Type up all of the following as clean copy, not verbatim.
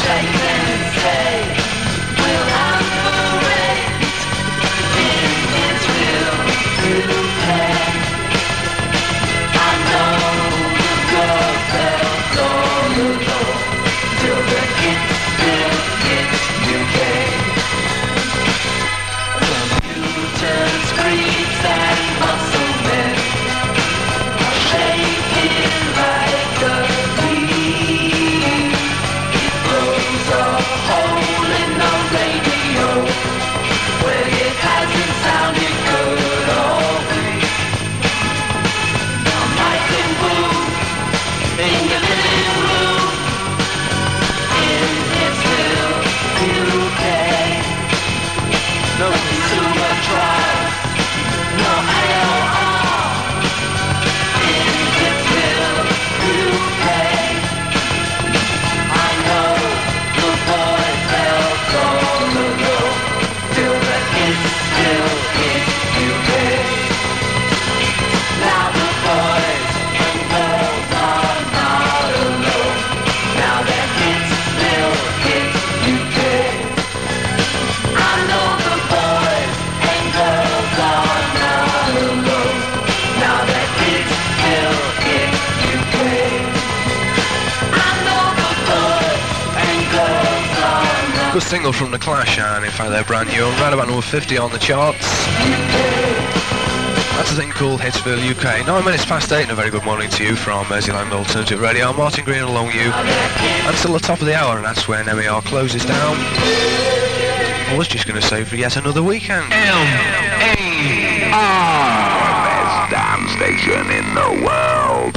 Good single from The Clash, and in fact they're brand new, right about number 50 on the charts. That's a thing called Hitsville UK. 9 minutes past 8, and a very good morning to you from Merseyland Alternative Radio. I'm Martin Green along with you until the top of the hour, and that's when MER closes down. I was just going to say for yet another weekend. MER, best damn station in the world.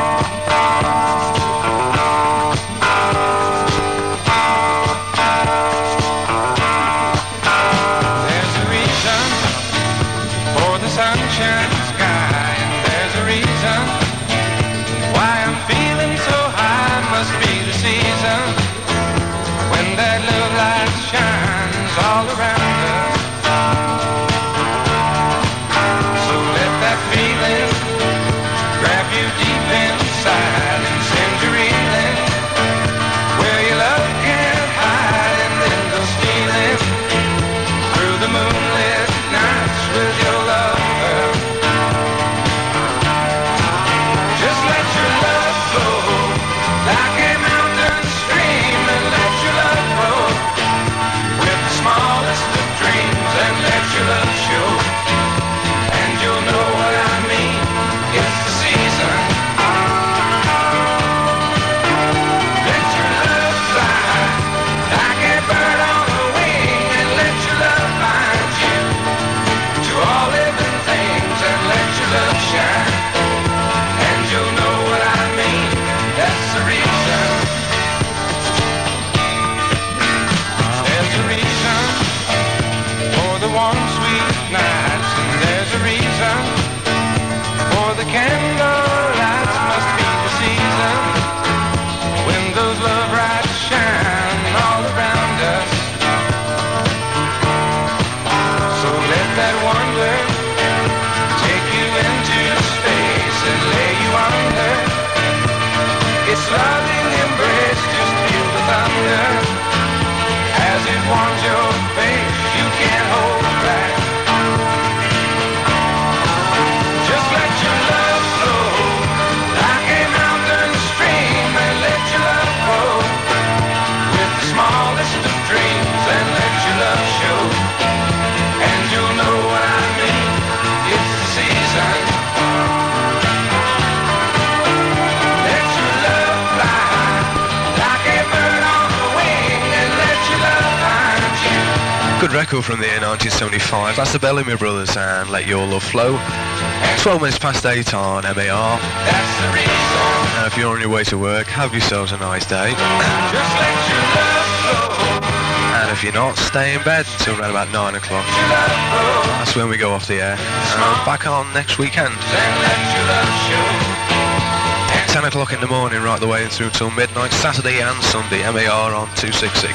Good record from the year 1975. That's the Bellamy Brothers and Let Your Love Flow. 12 minutes past 8 on MER. Now if you're on your way to work, have yourselves a nice day. And if you're not, stay in bed until around about 9 o'clock. That's when we go off the air. And back on next weekend. 10 o'clock in the morning right the way through till midnight, Saturday and Sunday, MER on 266.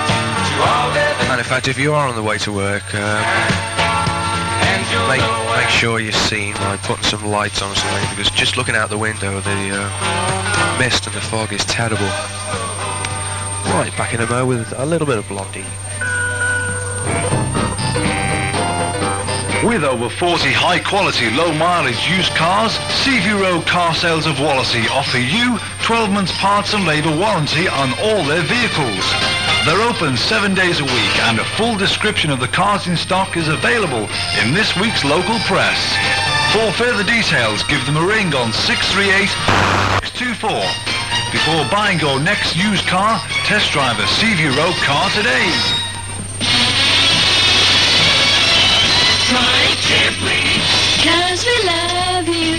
And in fact, if you are on the way to work, make sure you've seen like putting some lights on or something, because just looking out the window, the mist and the fog is terrible. Right, back in a mo with a little bit of Blondie. With over 40 high-quality, low-mileage used cars, Seaview Road Car Sales of Wallasey offer you 12 months parts and labour warranty on all their vehicles. They're open 7 days a week, and a full description of the cars in stock is available in this week's local press. For further details, give them a ring on 638-624. Before buying your next used car, test drive a Seaview Road car today. Try carefully, 'cause we love you.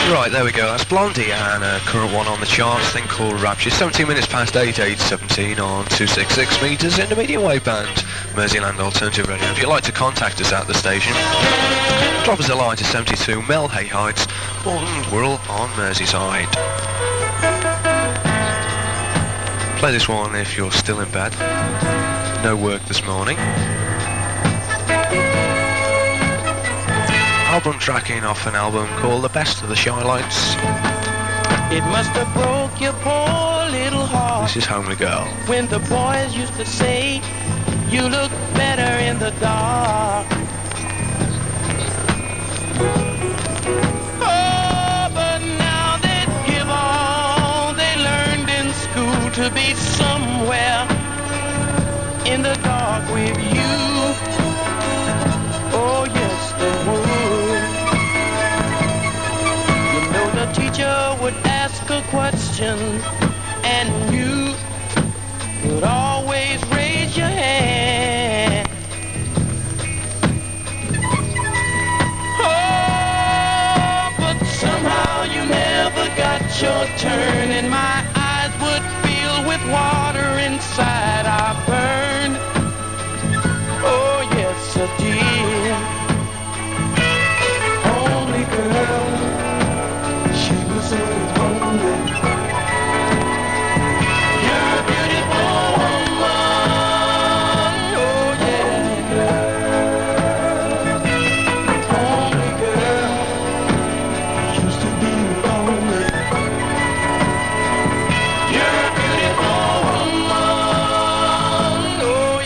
Right, there we go. That's Blondie and a current one on the charts, thing called Rapture. 17 minutes past 8, 8:17 on 266 metres in the medium wave band, Merseyland Alternative Radio. If you'd like to contact us at the station, drop us a line to 72 Melhay Heights, Bolton Wirral on Merseyside. Play this one if you're still in bed. No work this morning. Album tracking off an album called The Best of the Shy Lights. It must have broke your poor little heart. This is Homely Girl. When the boys used to say, you look better in the dark. Oh, but now they give all they learned in school to be somewhere in the dark with you. Oh, yes, they would. Teacher would ask a question and you would always raise your hand. Oh, but somehow you never got your turn and my eyes would fill with water inside. I burned. Oh, yes, I did. Only girl. So lonely. You're a beautiful woman, oh yeah. Only girl, used to be lonely. You're a beautiful woman, oh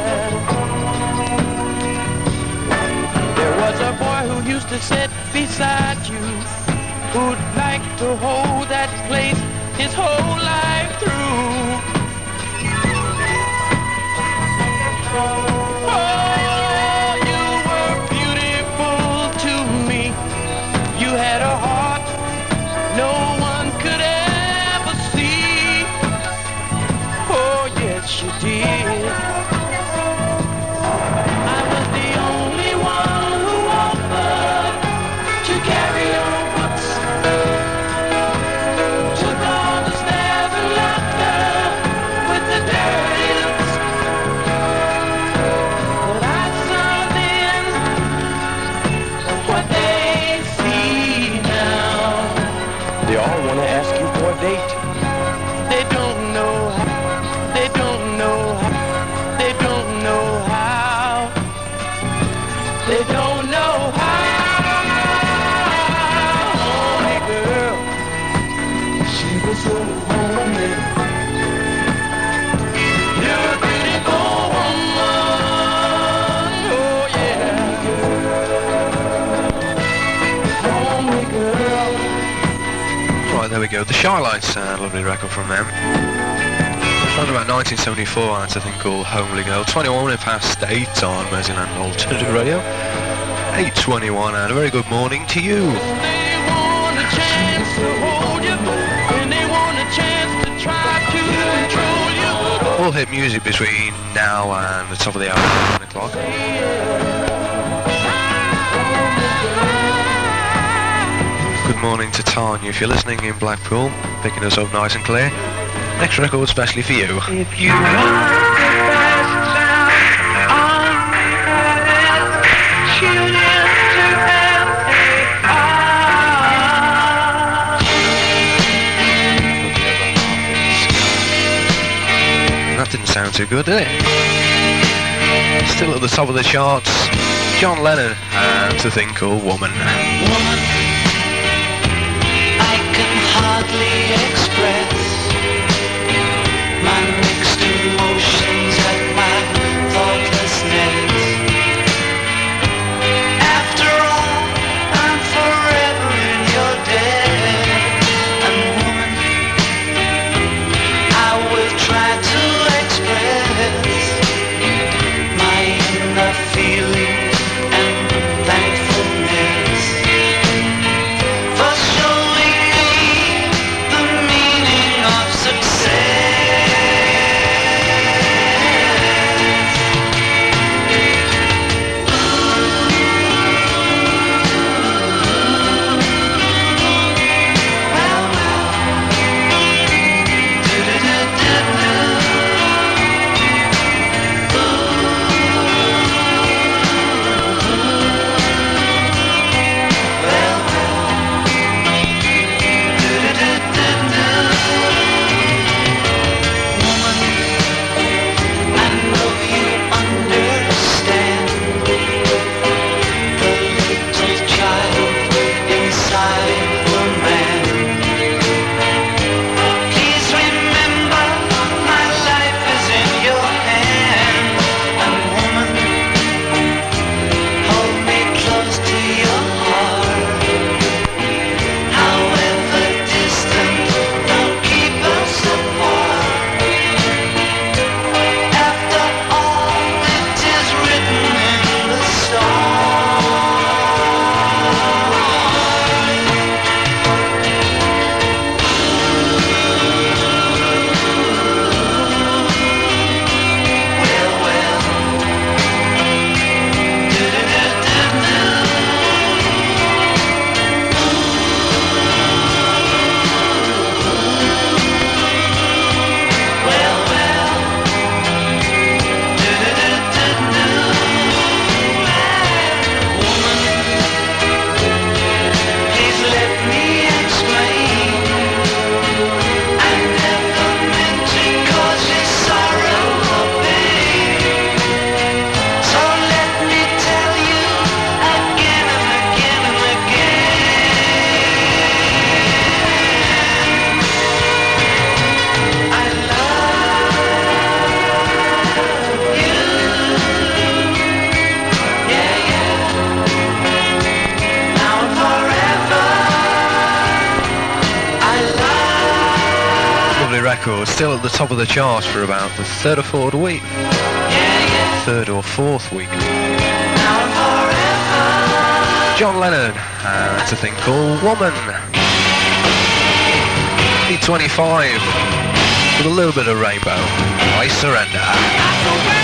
yeah. There was a boy who used to sit beside you, who'd like to hold that place his whole life through. Oh, you were beautiful to me. You had a heart no one could ever see. Oh, yes, you did. I was the only one who offered to carry on. There we go, the Shy Lights, lovely record from them. Around about 1974, that's a thing called Homely Girl. 21 minutes past 8 on Merseyland Alternative Radio. 8:21 and a very good morning to you. They want a chance to hold you, and they want a chance to try to control you. All hit music between now and the top of the hour, 9 o'clock. Good morning to Tanya, if you're listening in Blackpool, picking us up nice and clear. Next record especially for you. If you want the best sound on earth, tune in to LAR. That didn't sound too good, did it? Still at the top of the charts, John Lennon and a thing called Woman. Woman, I can hardly express my mixed emotions at my thoughtlessness. After all, I'm forever in your debt. And woman, I will try to express my inner feeling and thankfulness for showing me the record, still at the top of the charts for about the third or fourth week. Third or fourth week. John Lennon, and it's a thing called Woman. 25 with a little bit of Rainbow. I Surrender.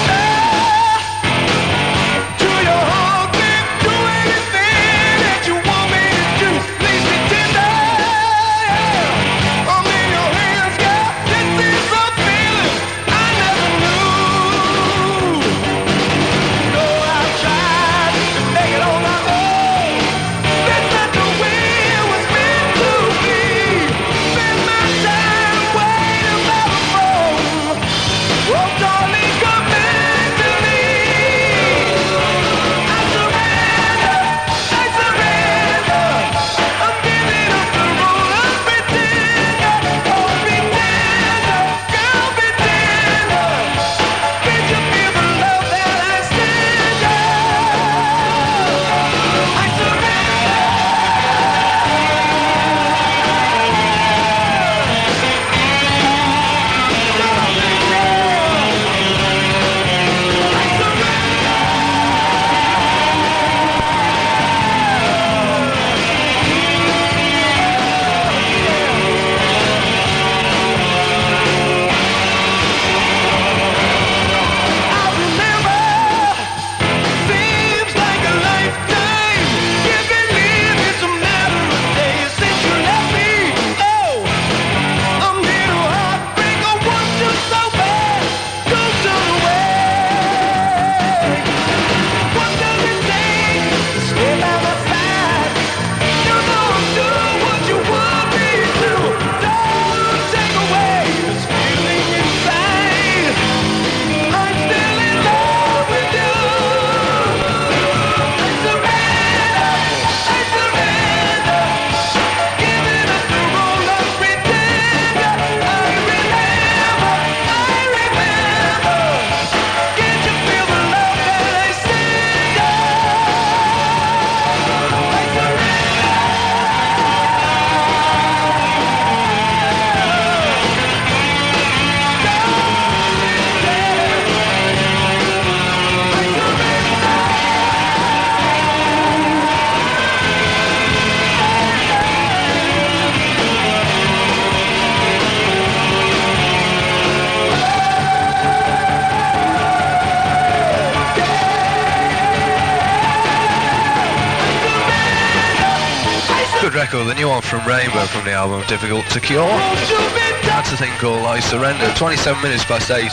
Record, the new one from Rainbow from the album Difficult to Cure. That's a thing called I Surrender. 27 minutes past 8,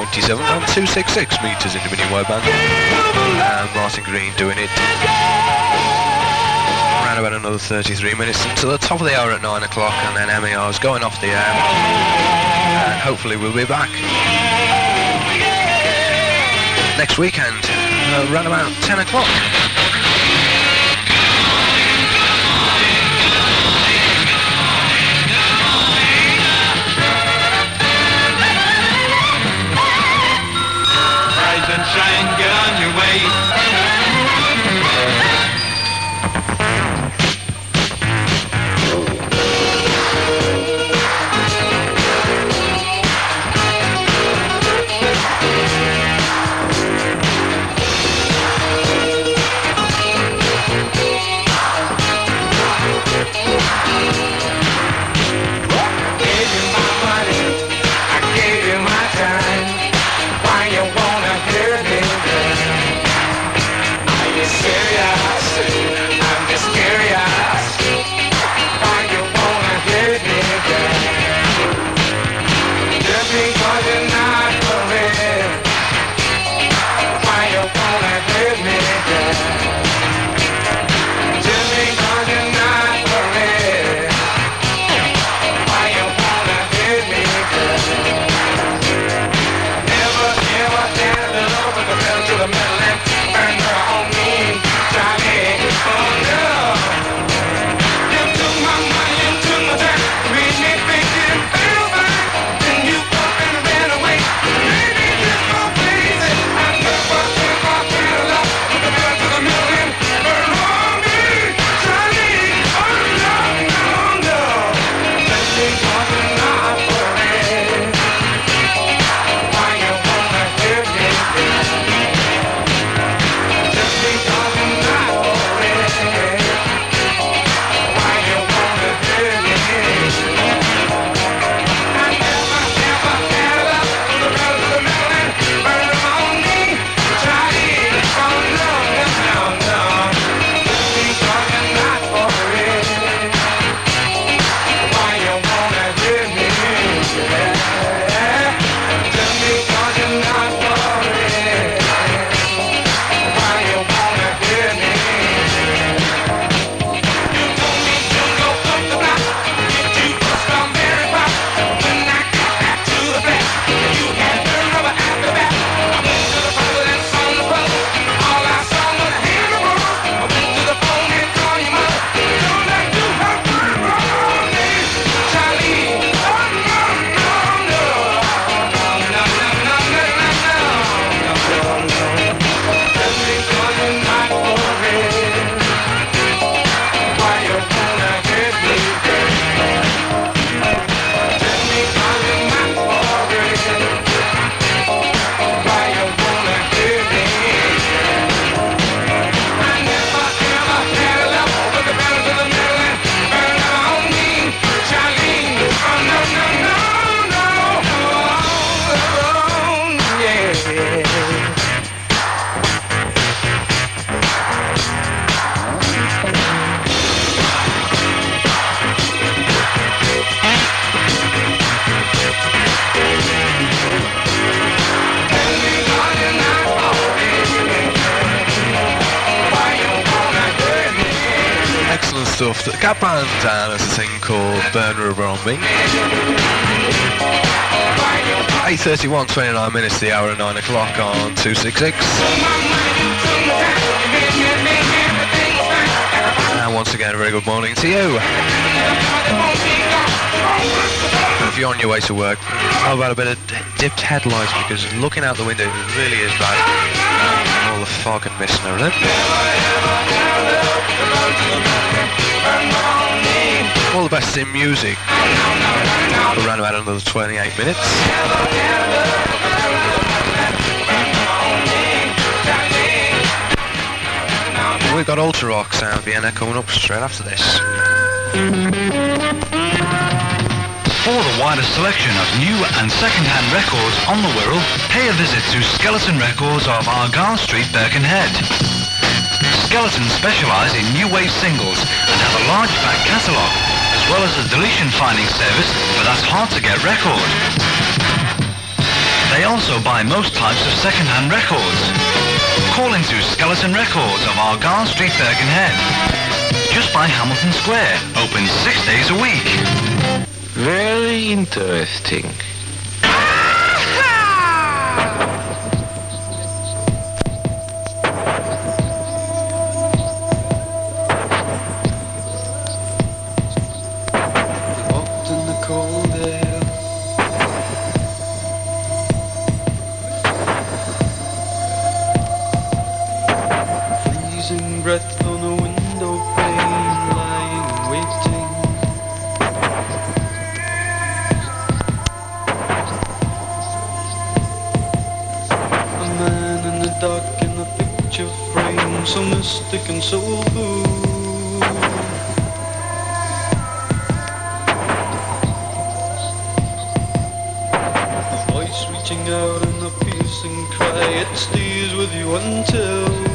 27.266 metres in the medium wave band. And Martin Green doing it. Around about another 33 minutes until the top of the hour at 9 o'clock, and then MER's going off the air. And hopefully we'll be back next weekend, around about 10 o'clock. Shine, get on your way. stuff. The Gap Band and there's a thing called Burn Rubber on Me. 8:31, 29 minutes, the hour at 9 o'clock on 266. And once again, a very good morning to you. If you're on your way to work, how about a bit of dipped headlights, because looking out the window it really is bad. All the fog and mist and everything. All the best in music. Around about another 28 minutes. We've got Ultra Rock Sound Vienna coming up straight after this. For the widest selection of new and second-hand records on the Wirral, pay a visit to Skeleton Records of Argyle Street, Birkenhead. Skeleton specialise in new wave singles and have a large back catalogue, as well as a deletion finding service for that hard-to-get record. They also buy most types of second-hand records. Call into Skeleton Records of Argyle Street, Birkenhead. Just by Hamilton Square, open 6 days a week. Very interesting. Walked in the cold air, freezing breath on a window pane, lying waiting. Dark in a picture frame, so mystic and soulful. A voice reaching out in a piercing cry, it stays with you until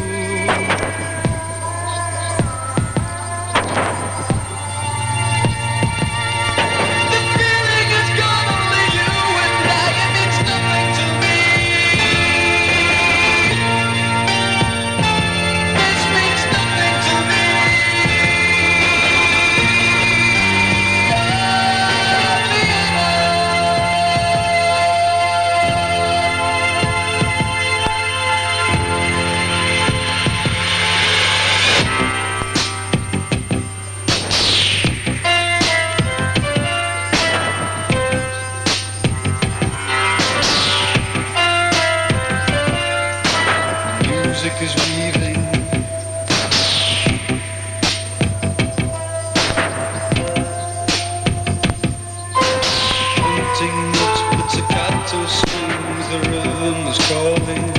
is weaving. Hunting notes, pizzicato strings, the rhythm is calling.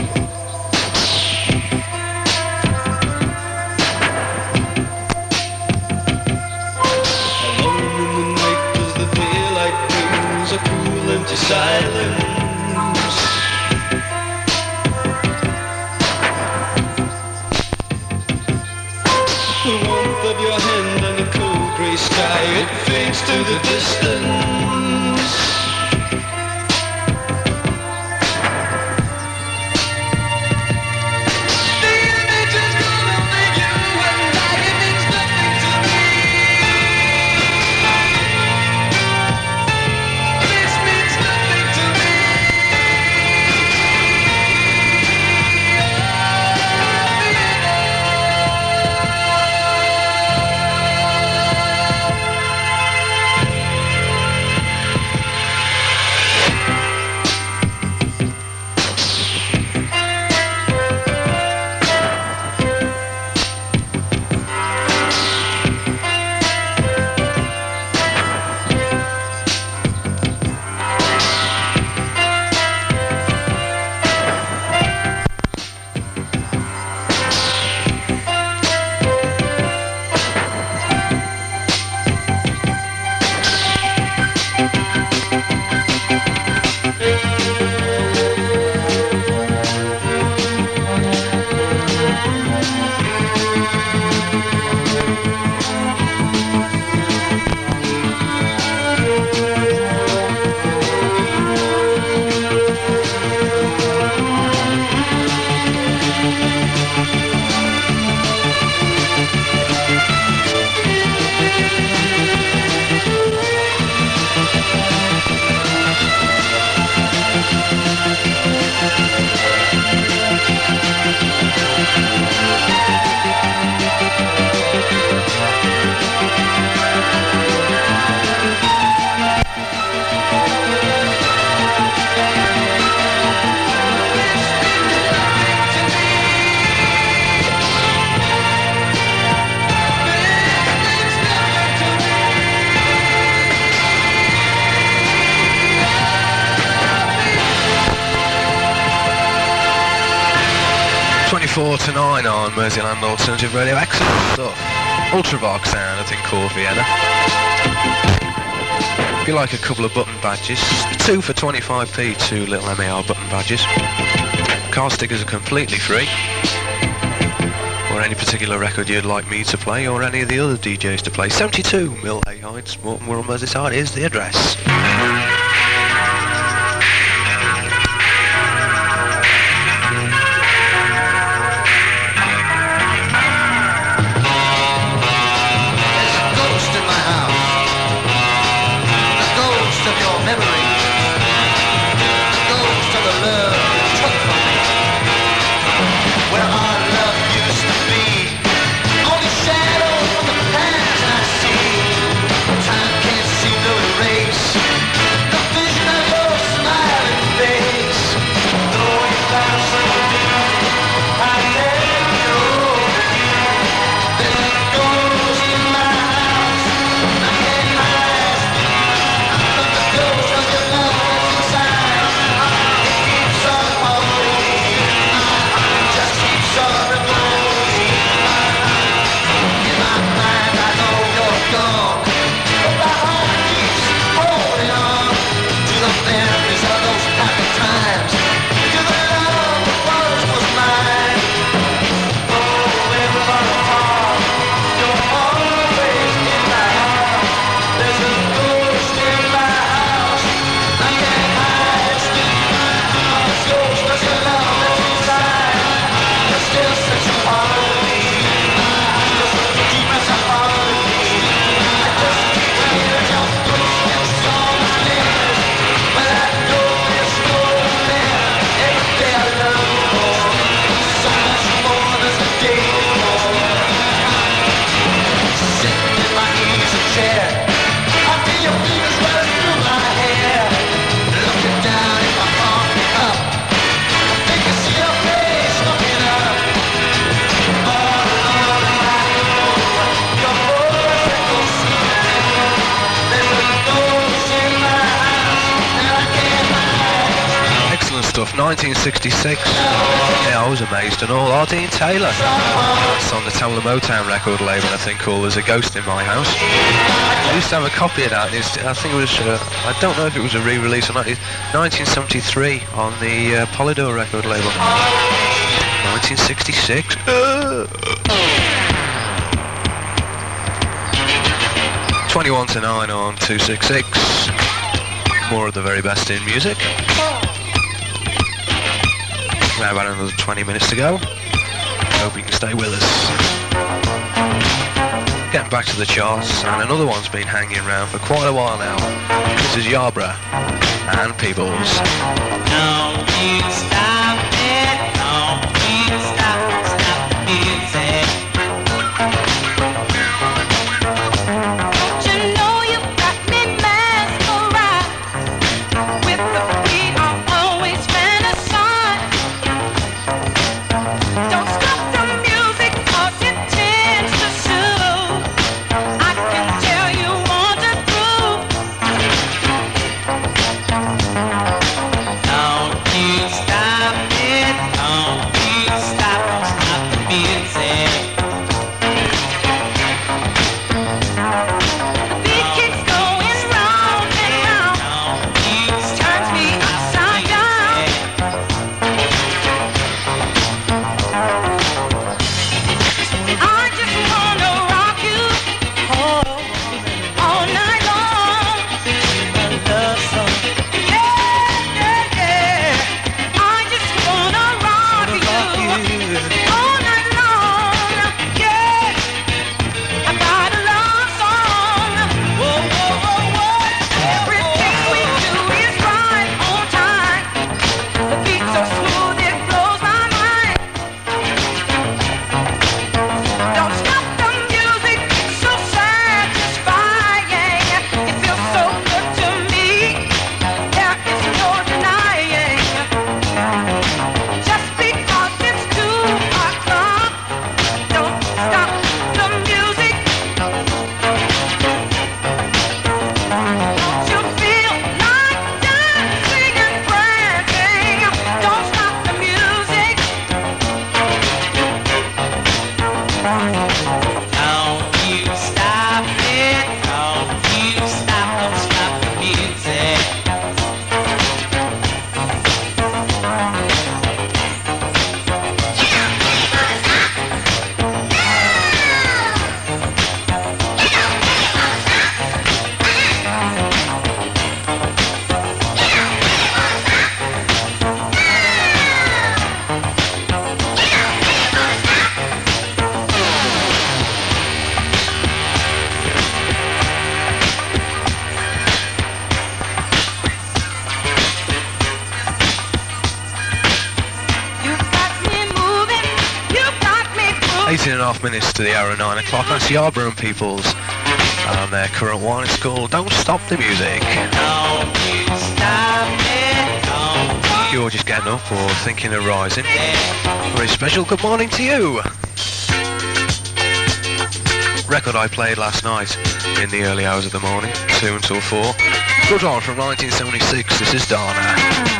Alone in the night as the daylight brings a cool empty silence. The warmth of your hand and the cold grey sky, it fades to the distance. The image is gonna make you and I, it means nothing to me. This means nothing to me. 24 to 9 on Merseyland Alternative Radio. Excellent stuff. Ultravox sound, I think, called Vienna. If you like a couple of button badges, 2 for 25p, 2 little MAR button badges. Car stickers are completely free. Or any particular record you'd like me to play, or any of the other DJs to play. 72 Mill Hay Heights, Morton Wirral, Merseyside is the address. Stuff, 1966. Yeah, I was amazed and all. Dean Taylor. It's on the Tamla Motown record label, I think, called There's a Ghost in My House. I used to have a copy of that. I think it was, I don't know if it was a re-release or not. It's 1973 on the Polydor record label. 1966. 21 to 9 on 266. More of the very best in music. We have about another 20 minutes to go. Hope you can stay with us. Getting back to the charts, and another one's been hanging around for quite a while now. This is Yarborough and Peebles. Don't you stop it, don't you stop the music. You know you got me mesmerized with the beat I always fantasize. Don't stop the music 'cause it tends to soothe. I can tell you want to groove. Don't you stop 2.5 minutes to the hour of 9 o'clock. That's Yarborough and Peoples and their current one. It's called Don't Stop the Music. If you're just getting up or thinking of rising, very special good morning to you. Record I played last night in the early hours of the morning, 2 until 4. Good one from 1976, this is Dana.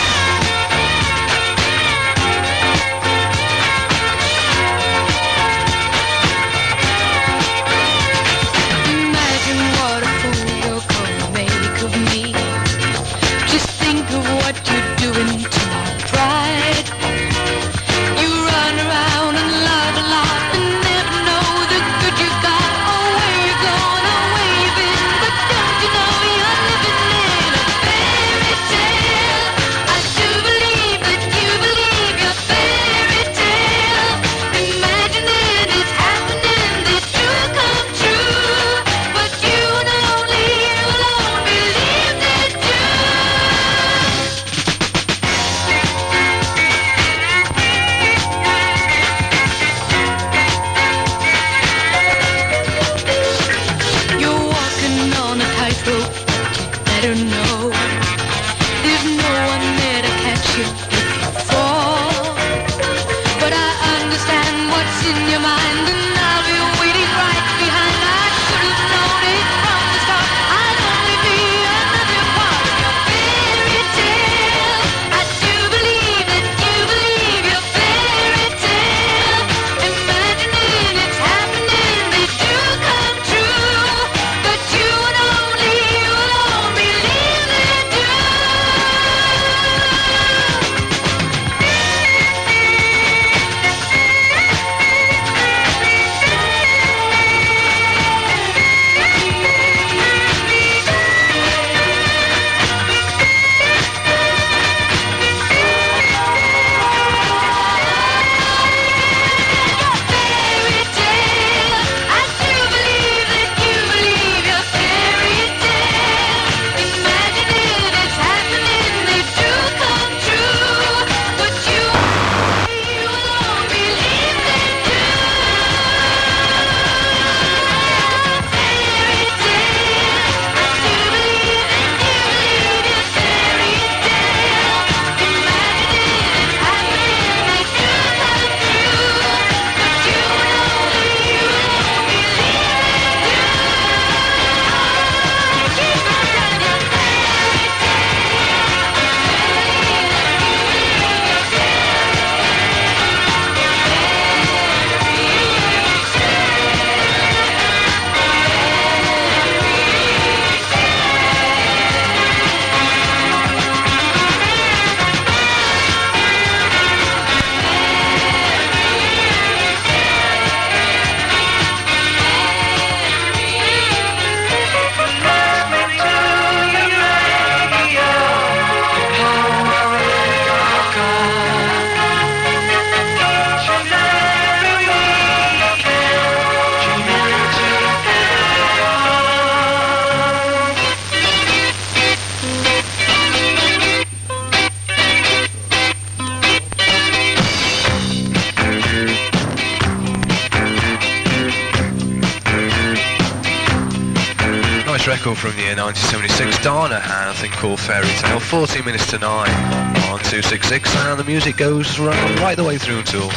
Record from the year 1976, Dana had a thing called Fairy Tale, 14 minutes to 9 on 266, and the music goes right the way through until,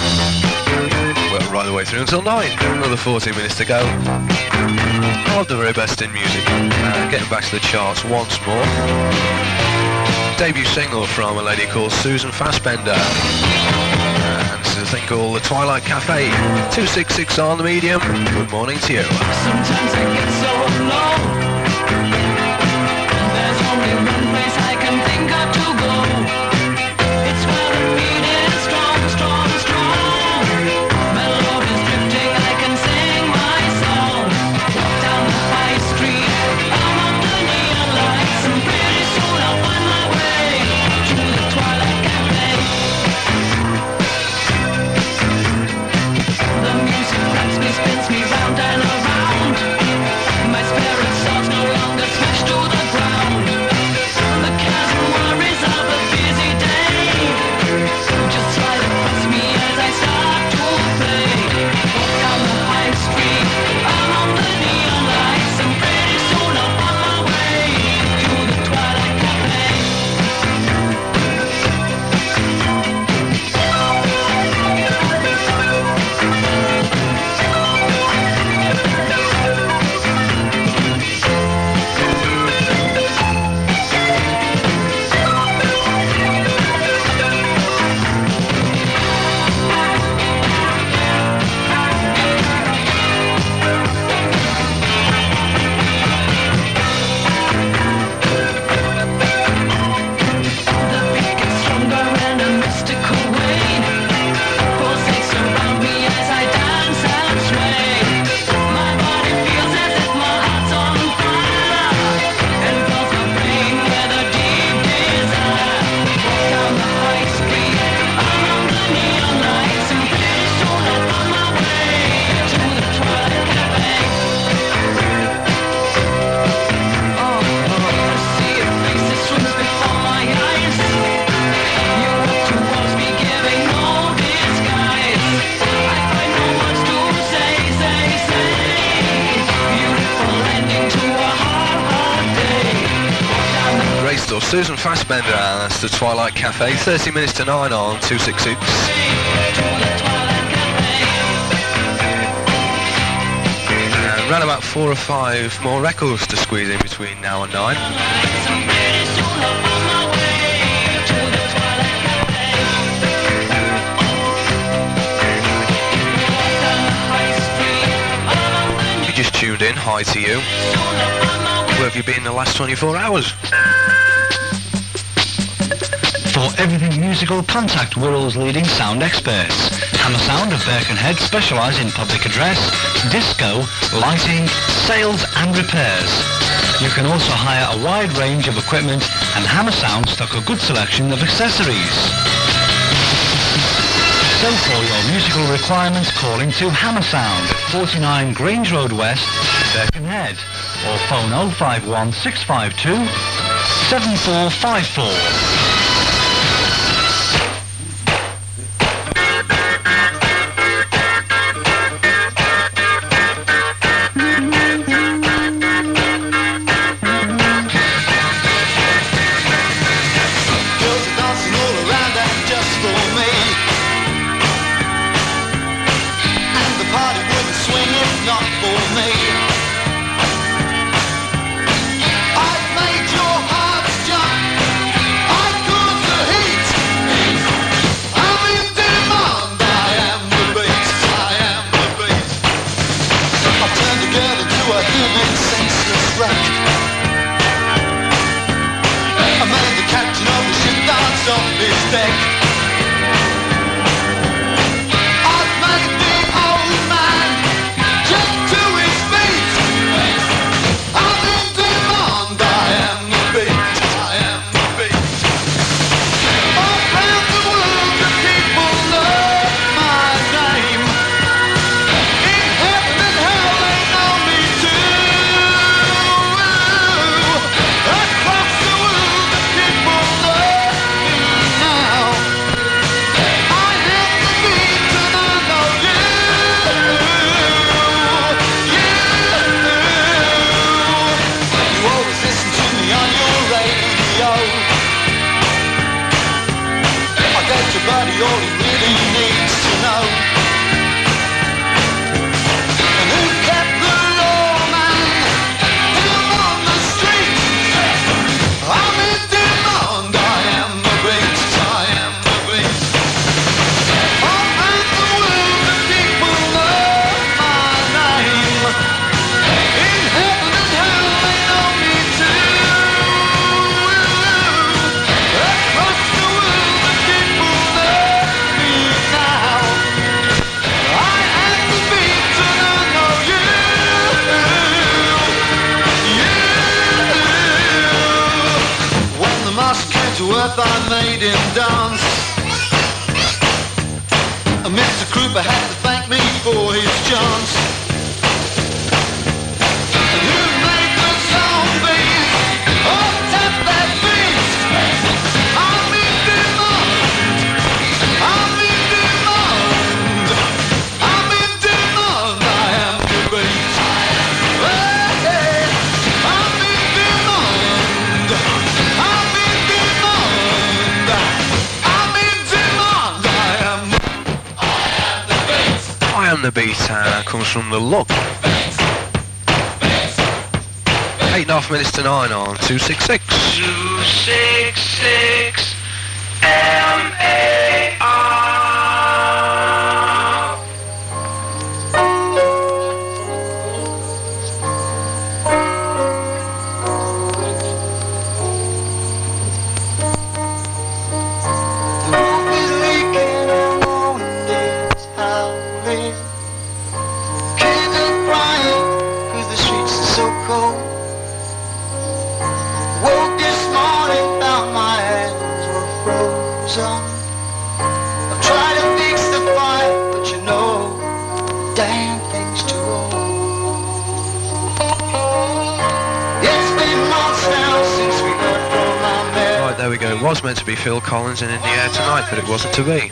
well, right the way through until 9, another 14 minutes to go. All the very best in music, getting back to the charts once more. Debut single from a lady called Susan Fassbender, and this is a thing called The Twilight Cafe, 266 on the medium, good morning to you. Sometimes I get so alone. There's only one place I can think of to go. It's where the beat is strong, strong, strong. Melodies drifting, I can sing my song. Walk down the high street, I'm under neon lights, and pretty soon I'll find my way to the Twilight Cafe. The music grabs me, spins me round and around. My spirit soars yours, Susan Fassbender, and that's the Twilight Cafe, 30 minutes to 9 on 266. And around about 4 or 5 more records to squeeze in between now and 9. If you just tuned in, hi to you. Where have you been the last 24 hours? For everything musical, contact Wirrall's leading sound experts. Hammer Sound of Birkenhead specialise in public address, disco, lighting, sales and repairs. You can also hire a wide range of equipment, and Hammer Sound stock a good selection of accessories. So for your musical requirements, call into Hammer Sound, 49 Grange Road West, Birkenhead, or phone 051 652 7454. I made him dance. Mr. Krupa had to thank me for his chance. And who made the zombies all tap that beat? I'm in demand. I'm in demand. I'm in demand. I am the beat. Hey, I'm in demand. I'm in demand. I'm in demand. I am the beat, and that comes from The Look. 8.5 minutes to 9 on 266. 266 MAR. There we go. It was meant to be Phil Collins and In the Air Tonight, but it wasn't to be.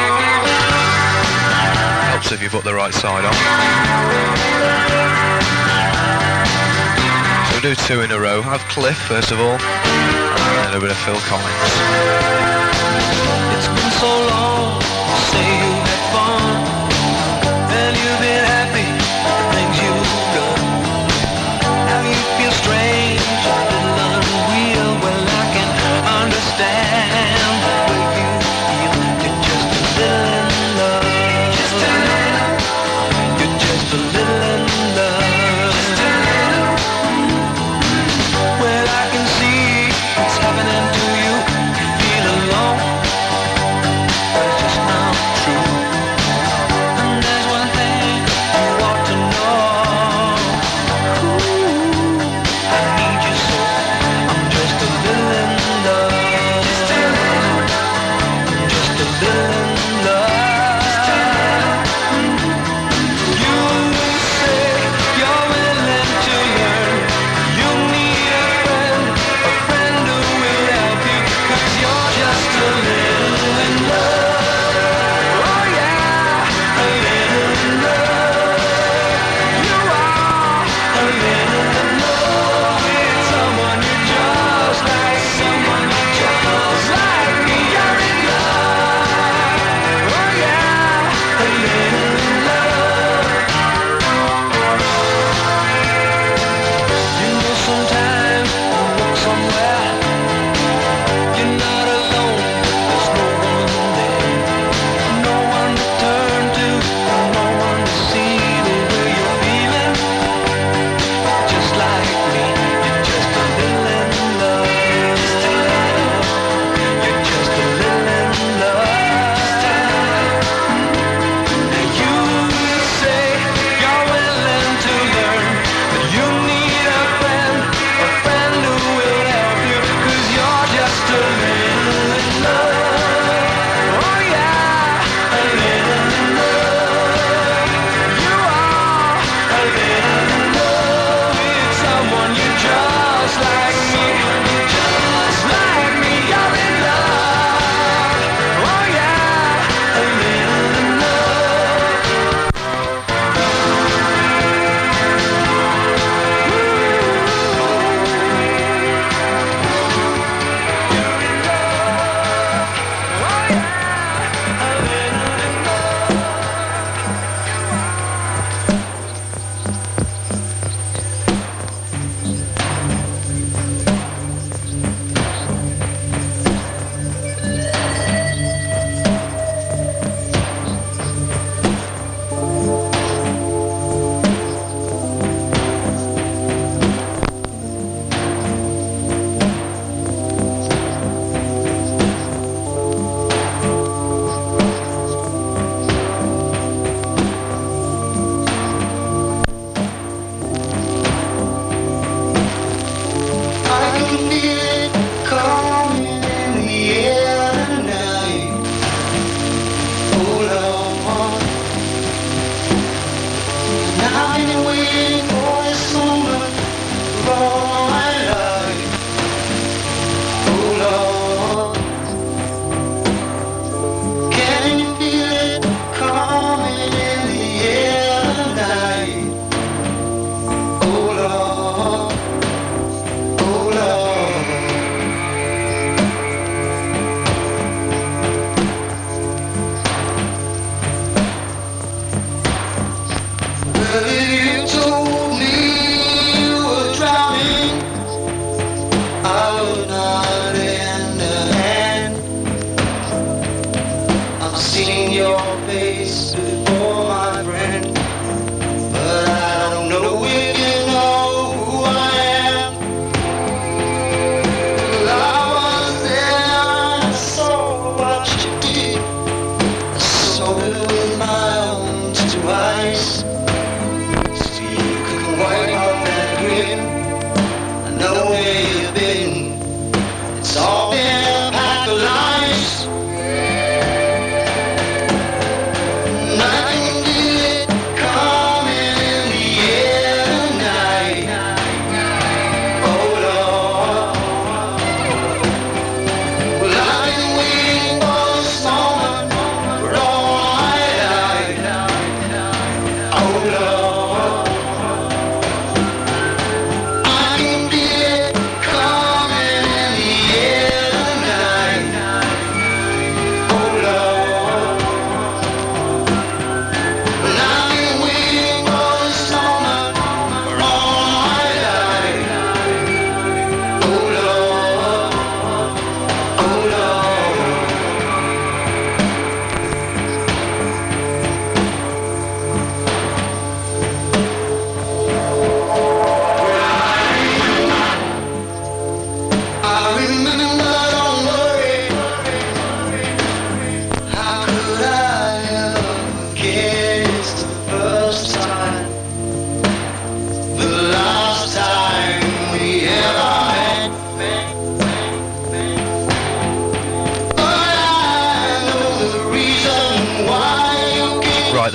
Helps if you put the right side on. So do two in a row. Have Cliff first of all, and then a bit of Phil Collins. It's been so long, say you had fun, and you've been happy, the things you've done. Now you feel strange, a little unreal, well I can understand the way you feel. You're just a little in love. Just a little. You're just a little in love. Just a little. Well I can see what's happening to you. You feel alone.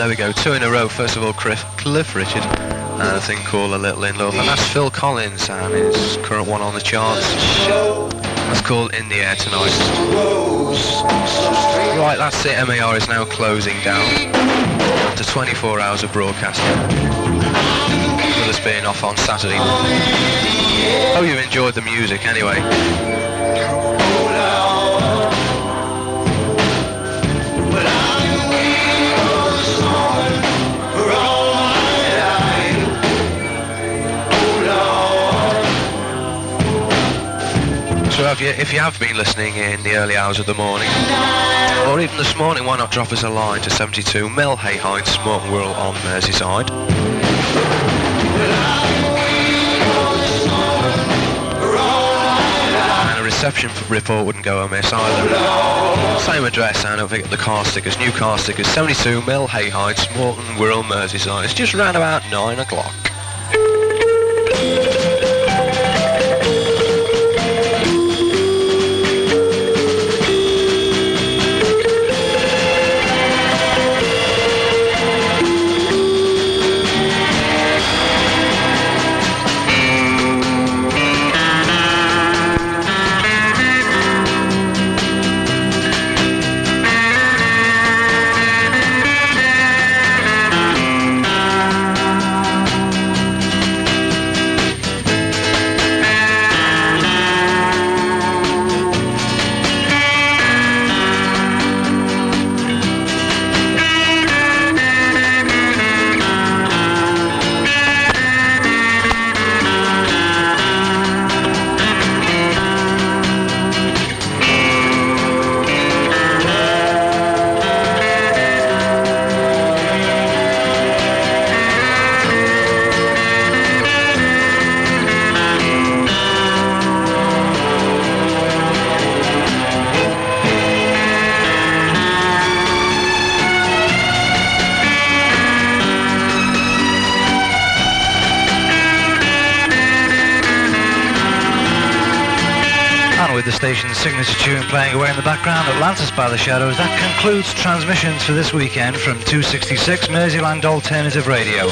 there we go, 2 in a row. First of all, Cliff Richard, and a thing called A Little in Love, and that's Phil Collins and his current one on the charts. That's called In the Air Tonight. Right, that's it. MAR is now closing down after 24 hours of broadcasting, with us being off on Saturday. Hope you enjoyed the music anyway. So if you have been listening in the early hours of the morning, or even this morning, why not drop us a line to 72 Mill Hayhide, Smoking Wirral on Merseyside. And a reception report wouldn't go amiss either. Same address, and don't forget the car stickers, new car stickers, 72 Mill Hayhide, Smoking Wirral, Merseyside. It's just round about 9 o'clock. The station's signature tune playing away in the background, Atlantis by the Shadows. That concludes transmissions for this weekend from 266 Merseyland Alternative Radio.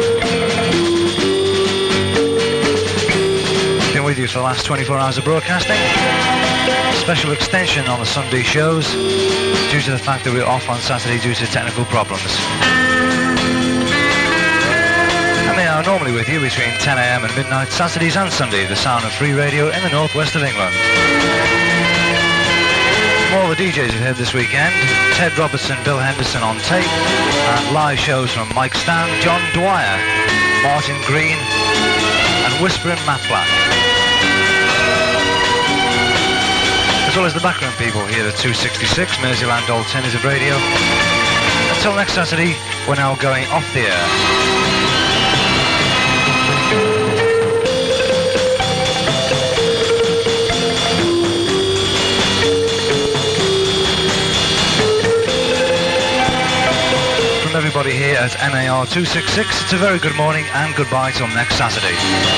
Been with you for the last 24 hours of broadcasting. Special extension on the Sunday shows due to the fact that we're off on Saturday due to technical problems. And they are normally with you between 10 a.m. and midnight, Saturdays and Sunday, the sound of free radio in the northwest of England. From all the DJs we've heard this weekend, Ted Robertson, Bill Henderson on tape, and live shows from Mike Stan, John Dwyer, Martin Green, and Whispering Matt Black. As well as the background people here at 266 Merseyland Alternative Radio. Until next Saturday, we're now going off the air. Everybody here at MAR 266, it's a very good morning and goodbye till next Saturday.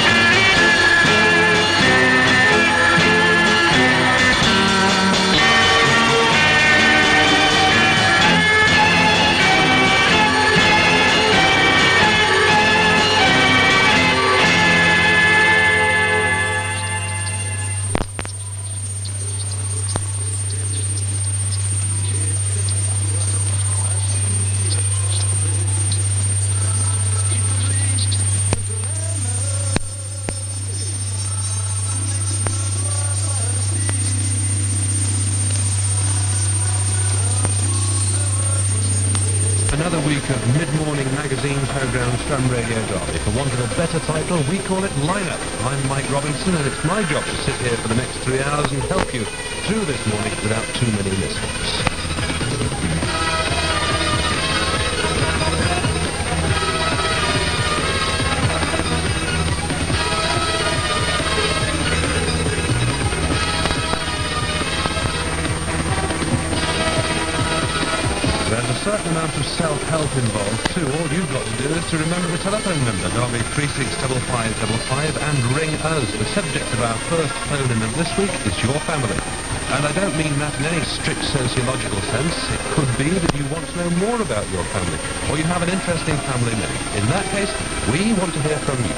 Another week of mid-morning magazine programme from Radio Derby. For want of a better title, we call it Line-Up. I'm Mike Robinson, and it's my job to sit here for the next 3 hours and help you through this morning without too many mishaps. there's a certain amount of self-help involved too. All you've got to do is to remember the telephone number, Derby 365555, and ring us. The subject of our first phone-in of this week is your family. And I don't mean that in any strict sociological sense. It could be that you want to know more about your family, or you have an interesting family name. In that case, we want to hear from you.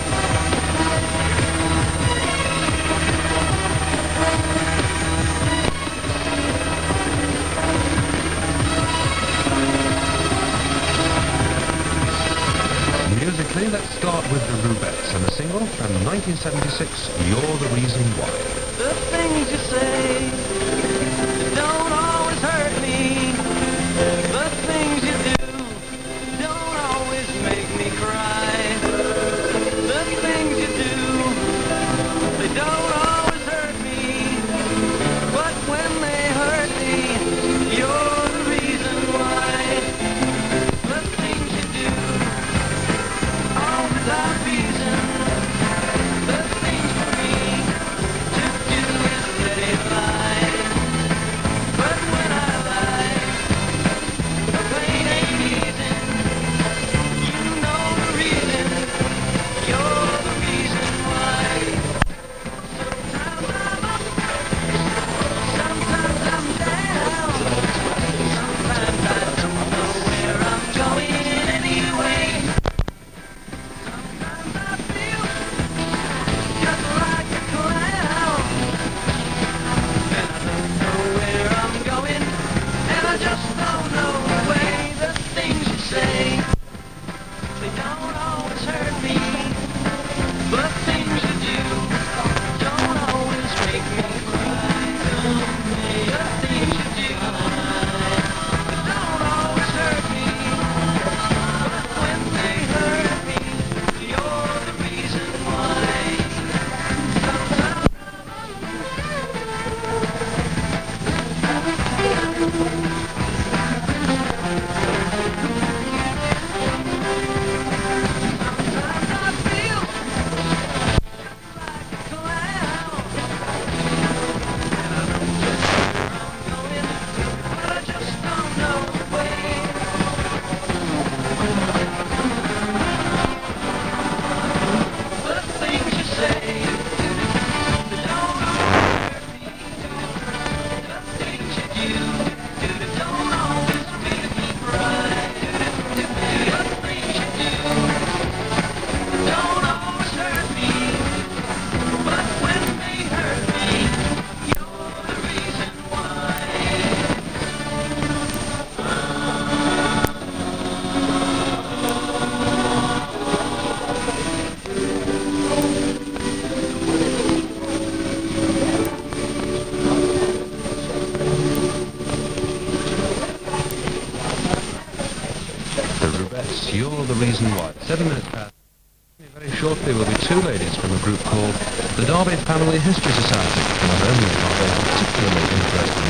Musically, let's start with the Rubettes and a single from 1976, You're the Reason Why. The things you say don't always hurt me. The things you do don't always make me cry. The things you do, they don't always hurt me. But when they hurt me, you're the reason why. The things you do, all without reason. The things for me to do is let it lie. But when I lie, the pain ain't easy. You know the reason, you're the reason why. Sometimes I'm up, sometimes I'm down. Sometimes I don't know where I'm going anyway. Sometimes I feel just like a clown, and I don't know where I'm going, and I just don't know the way. The things you say, they don't always hurt me, but things you do don't always make me cry. The things you do, they don't always hurt me, but when they hurt me, you're the reason why. Sometimes I feel like a clown, and I don't know where I'm going, but I just don't know the way. The things you say, they don't always hurt me. The things you do, they don't always make me cry. The things you do don't always hurt me, but when they hurt me, you're the reason why. The Rubettes, You're the Reason Why. 7 minutes past. Very shortly will be two ladies from a group called the Derby Family History Society. Not only are they particularly interesting